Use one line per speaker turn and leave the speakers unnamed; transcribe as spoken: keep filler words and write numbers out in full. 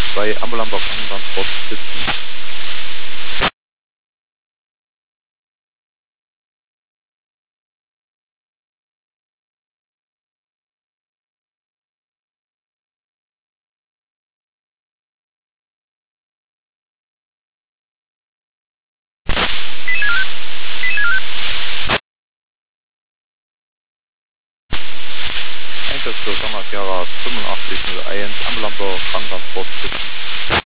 zwei ambulanter Krankentransport sitzen. Einsatzkurs Sierra fünfundachtzig null eins, ambulanter Krankentransport sitzen.